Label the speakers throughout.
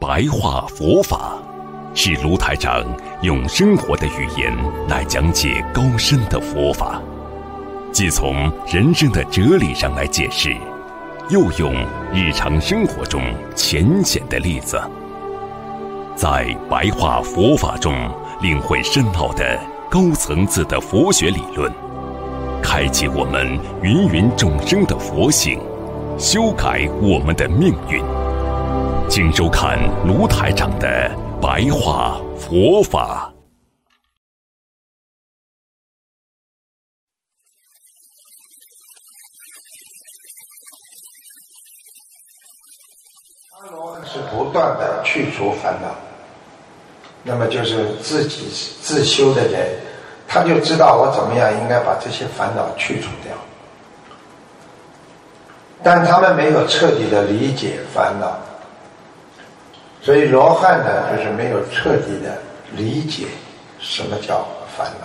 Speaker 1: 白话佛法，是卢台长用生活的语言来讲解高深的佛法，既从人生的哲理上来解释，又用日常生活中浅显的例子，在白话佛法中领会深奥的高层次的佛学理论，开启我们芸芸众生的佛性，修改我们的命运。请收看卢台长的白话佛法。
Speaker 2: 阿罗汉是不断的去除烦恼，那么就是自己自修的人，他就知道我怎么样应该把这些烦恼去除掉，但他们没有彻底的理解烦恼，所以罗汉呢，就是没有彻底的理解什么叫烦恼，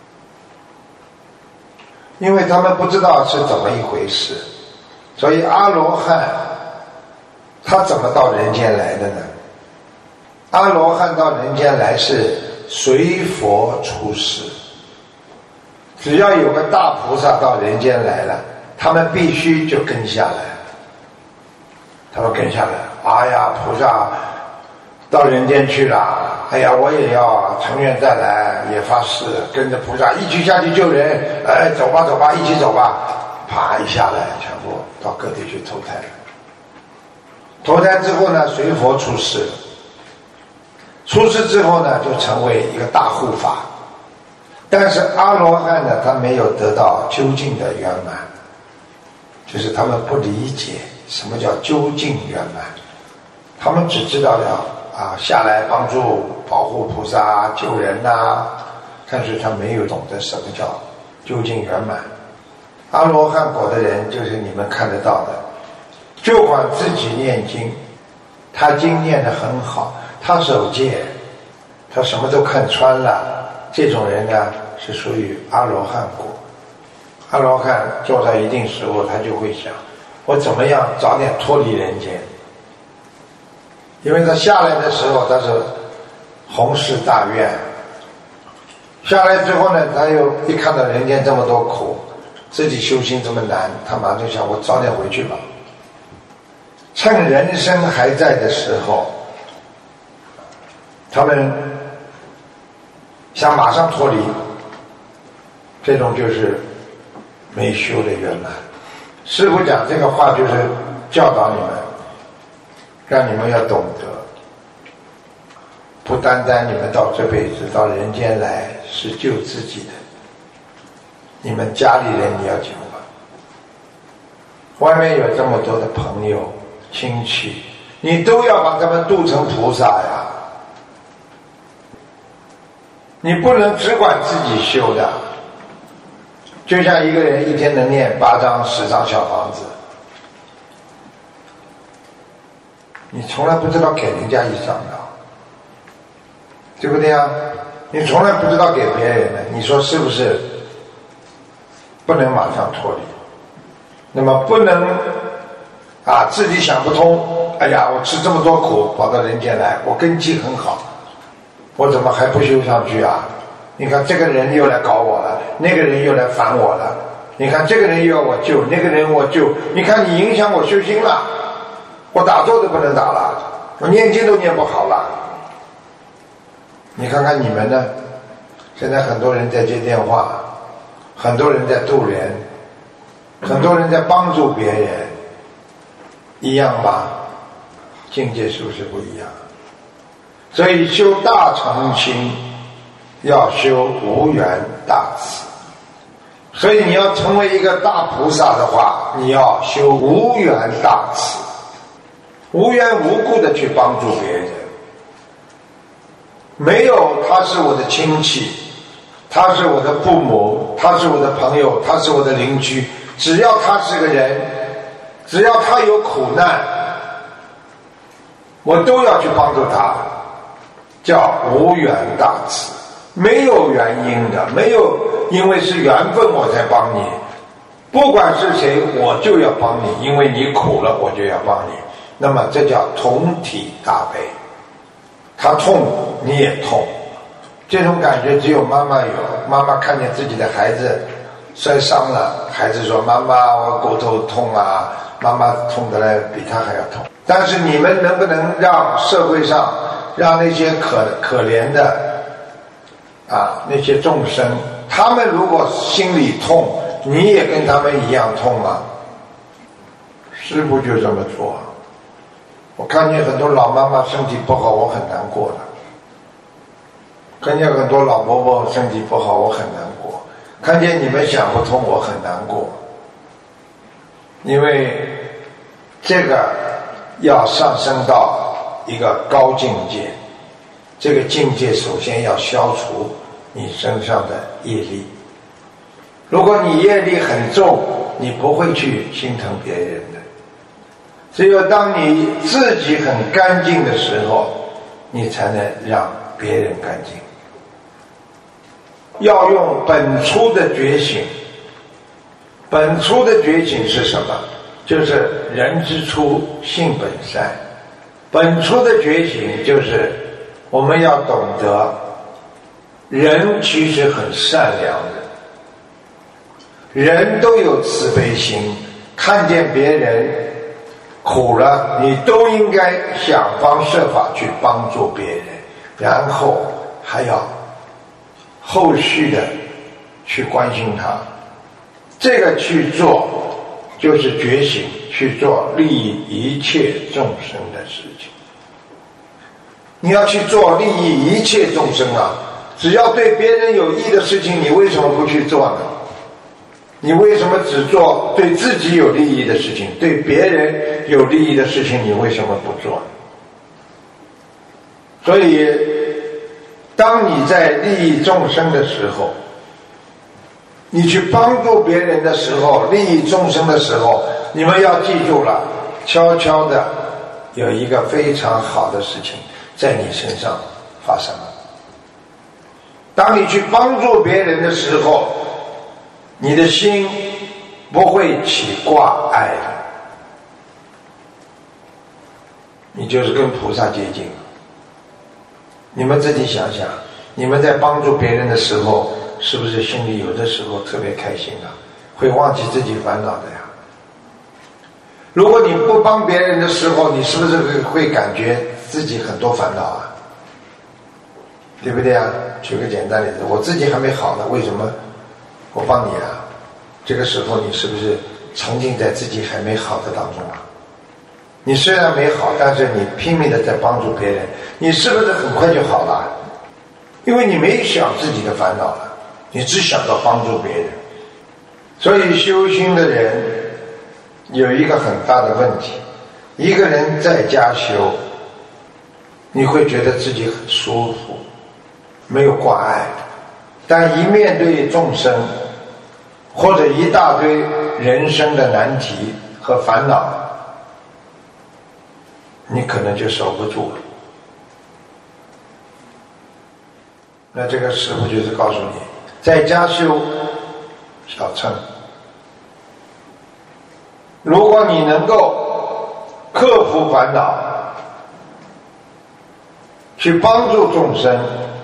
Speaker 2: 因为他们不知道是怎么一回事，所以阿罗汉他怎么到人间来的呢？阿罗汉到人间来是随佛出世，只要有个大菩萨到人间来了，他们必须就跟下来，他们跟下来，哎呀，菩萨到人间去了，哎呀，我也要成愿再来，也发誓跟着菩萨一起下去救人，哎，走吧走吧，一起走吧，啪一下来，全部到各地去投胎了。投胎之后呢，随佛出世，出世之后呢，就成为一个大护法。但是阿罗汉呢，他没有得到究竟的圆满，就是他们不理解什么叫究竟圆满，他们只知道要下来帮助保护菩萨救人但是他没有懂得什么叫究竟圆满。阿罗汉果的人就是你们看得到的，就管自己念经，他经念得很好，他守戒，他什么都看穿了，这种人呢是属于阿罗汉果。阿罗汉做到一定时候，他就会想，我怎么样早点脱离人间，因为他下来的时候他是弘誓大愿，下来之后呢，他又一看到人间这么多苦，自己修行这么难，他马上就想，我早点回去吧，趁人生还在的时候，他们想马上脱离，这种就是没修的圆满。师父讲这个话就是教导你们，让你们要懂得，不单单你们到这辈子到人间来是救自己的，你们家里人你要救吧，外面有这么多的朋友亲戚，你都要把他们度成菩萨呀，你不能只管自己修的。就像一个人一天能念8张10张小房子，你从来不知道给人家1张的，对不对啊？你从来不知道给别人的，你说是不是不能马上脱离？那么不能自己想不通，哎呀，我吃这么多苦跑到人间来，我根基很好，我怎么还不修上去啊？你看这个人又来搞我了，那个人又来烦我了，你看这个人又要我救，那个人我救，你看你影响我修心了，我打坐都不能打了，我念经都念不好了。你看看你们呢，现在很多人在接电话，很多人在渡人，很多人在帮助别人，一样吧？境界是不是不一样？所以修大乘心要修无缘大慈，所以你要成为一个大菩萨的话，你要修无缘大慈，无缘无故的去帮助别人，没有他是我的亲戚，他是我的父母，他是我的朋友，他是我的邻居，只要他是个人，只要他有苦难，我都要去帮助他，叫无缘大慈。没有原因的，没有因为是缘分我才帮你，不管是谁我就要帮你，因为你苦了我就要帮你，那么这叫同体大悲。 他痛你也痛，这种感觉只有妈妈有。妈妈看见自己的孩子摔伤了，孩子说妈妈我骨头痛啊，妈妈痛得来比他还要痛。但是你们能不能让社会上让那些可怜的那些众生，他们如果心里痛，你也跟他们一样痛吗？师父就这么做。我看见很多老妈妈身体不好，我很难过的。看见很多老伯伯身体不好，我很难过。看见你们想不通，我很难过。因为这个要上升到一个高境界，这个境界首先要消除你身上的业力。如果你业力很重，你不会去心疼别人的。只有当你自己很干净的时候，你才能让别人干净。要用本初的觉醒。本初的觉醒是什么？就是人之初性本善。本初的觉醒就是我们要懂得人其实很善良的，人都有慈悲心，看见别人苦了，你都应该想方设法去帮助别人，然后还要后续的去关心他。这个去做就是觉醒，去做利益一切众生的事情。你要去做利益一切众生啊，只要对别人有益的事情，你为什么不去做呢？你为什么只做对自己有利益的事情，对别人有利益的事情你为什么不做呢？所以当你在利益众生的时候，你去帮助别人的时候，利益众生的时候，你们要记住了，悄悄的有一个非常好的事情在你身上发生了。当你去帮助别人的时候，你的心不会起挂碍的，你就是跟菩萨接近。你们自己想想，你们在帮助别人的时候，是不是心里有的时候特别开心啊？会忘记自己烦恼的呀。如果你不帮别人的时候，你是不是会感觉自己很多烦恼啊？对不对啊？举个简单例子，我自己还没好呢，为什么我帮你啊？这个时候你是不是沉浸在自己还没好的当中啊？你虽然没好，但是你拼命的在帮助别人，你是不是很快就好了？因为你没想自己的烦恼了，你只想到帮助别人。所以修心的人有一个很大的问题，一个人在家修，你会觉得自己很舒服，没有挂碍，但一面对众生或者一大堆人生的难题和烦恼，你可能就守不住了。那这个师父就是告诉你，在家修小乘，如果你能够克服烦恼，去帮助众生，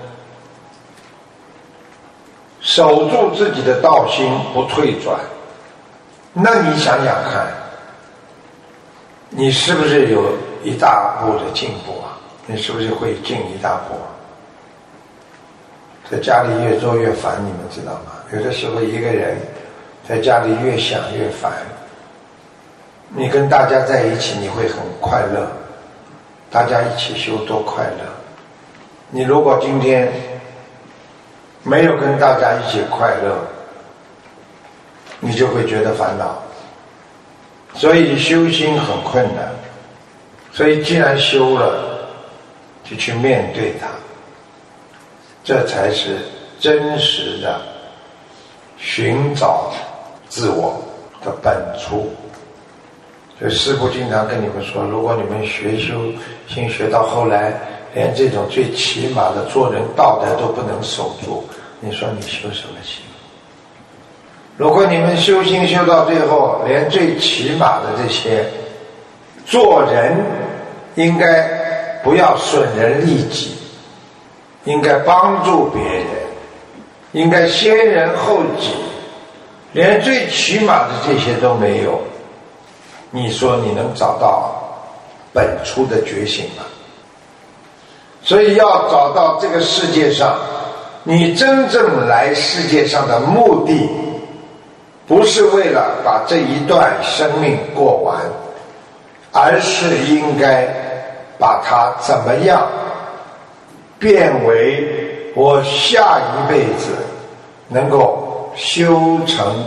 Speaker 2: 守住自己的道心不退转，那你想想看，你是不是有一大步的进步啊？你是不是会进一大步啊？在家里越做越烦，你们知道吗？有的时候一个人在家里越想越烦，你跟大家在一起你会很快乐，大家一起修多快乐。你如果今天没有跟大家一起快乐，你就会觉得烦恼。所以修心很困难，所以既然修了，就去面对它，这才是真实的寻找自我的本初。所以师父经常跟你们说，如果你们学修心学到后来连这种最起码的做人道德都不能守住，你说你修什么心？如果你们修心修到最后连最起码的这些做人应该不要损人利己，应该帮助别人，应该先人后己，连最起码的这些都没有，你说你能找到本初的觉醒吗？所以要找到这个世界上你真正来世界上的目的，不是为了把这一段生命过完，而是应该把它怎么样变为我下一辈子能够修成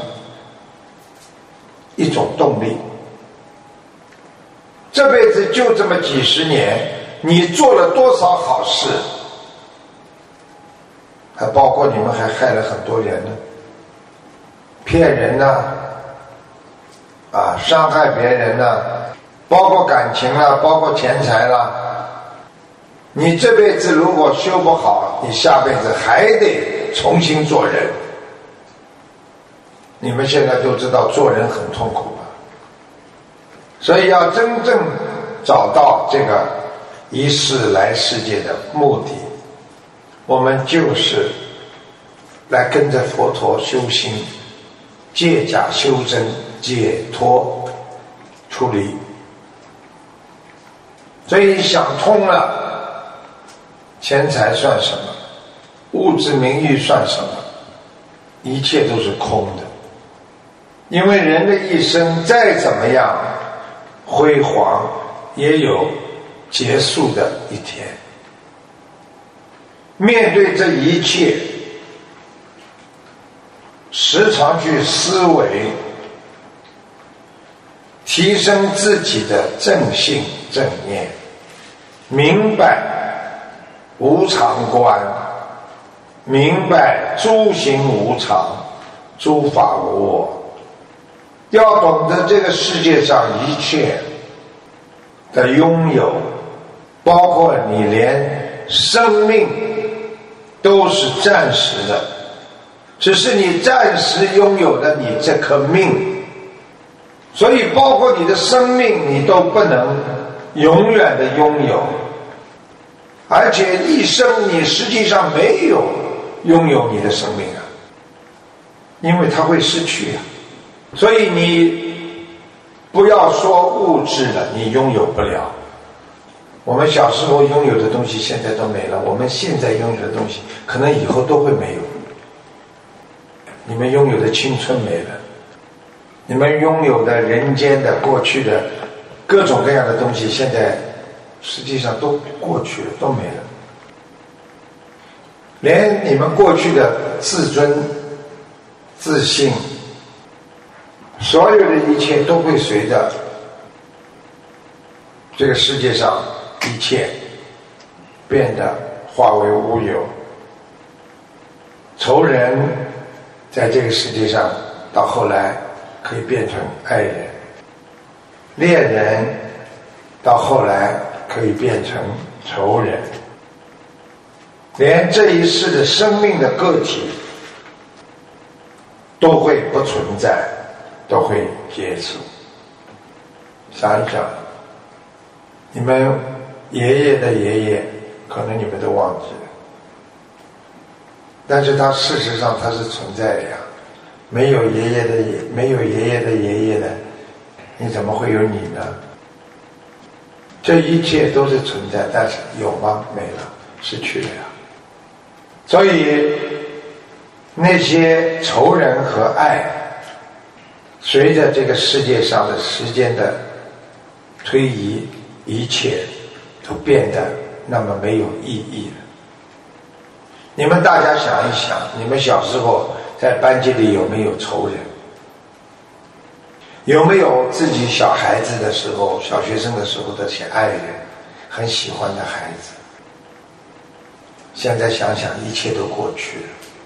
Speaker 2: 一种动力。这辈子就这么几十年，你做了多少好事，还包括你们还害了很多人呢，骗人呢，伤害别人呢，包括感情啦，包括钱财啦。你这辈子如果修不好，你下辈子还得重新做人。你们现在都知道做人很痛苦吧？所以要真正找到这个一世来世界的目的，我们就是来跟着佛陀修心，借假修真，解脱出离。所以想通了，钱财算什么，物质名誉算什么，一切都是空的。因为人的一生再怎么样辉煌，也有结束的一天。面对这一切，时常去思维，提升自己的正性正念，明白无常观，明白诸行无常，诸法无我。要懂得这个世界上一切的拥有，包括你连生命都是暂时的，只是你暂时拥有了你这颗命，所以包括你的生命你都不能永远的拥有，而且一生你实际上没有拥有你的生命啊，因为它会失去啊。所以你不要说物质了，你拥有不了。我们小时候拥有的东西现在都没了，我们现在拥有的东西可能以后都会没有。你们拥有的青春没了，你们拥有的人间的过去的各种各样的东西，现在实际上都过去了，都没了。连你们过去的自尊、自信，所有的一切都会随着这个世界上一切变得化为乌有。仇人在这个世界上到后来可以变成爱人，恋人到后来可以变成仇人，连这一世的生命的个体都会不存在，都会结束。想一想，你们爷爷的爷爷可能你们都忘记了，但是他事实上他是存在的呀。没有爷爷的爷爷的，你怎么会有你呢？这一切都是存在，但是有吗？没了，失去了呀。所以那些仇人和爱，随着这个世界上的时间的推移，一切都变得那么没有意义了。你们大家想一想，你们小时候在班级里有没有仇人？有没有自己小孩子的时候，小学生的时候的些爱人，很喜欢的孩子？现在想想，一切都过去了。